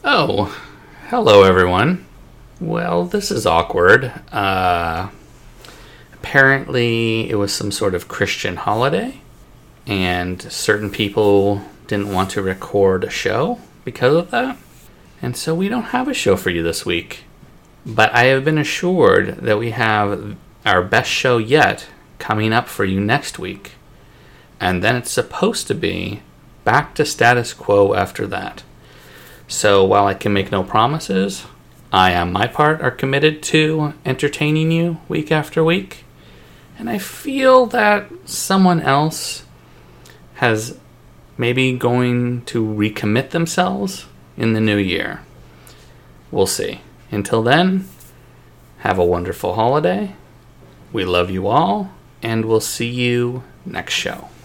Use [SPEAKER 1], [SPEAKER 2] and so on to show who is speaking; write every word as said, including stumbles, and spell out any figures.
[SPEAKER 1] Oh, hello everyone. Well, this is awkward. Uh, apparently, it was some sort of Christian holiday, and certain people didn't want to record a show because of that. And so we don't have a show for you this week. But I have been assured that we have our best show yet coming up for you next week. And then it's supposed to be back to status quo after that. So while I can make no promises, I on my part are committed to entertaining you week after week. And I feel that someone else has maybe going to recommit themselves in the new year. We'll see. Until then, have a wonderful holiday. We love you all, and we'll see you next show.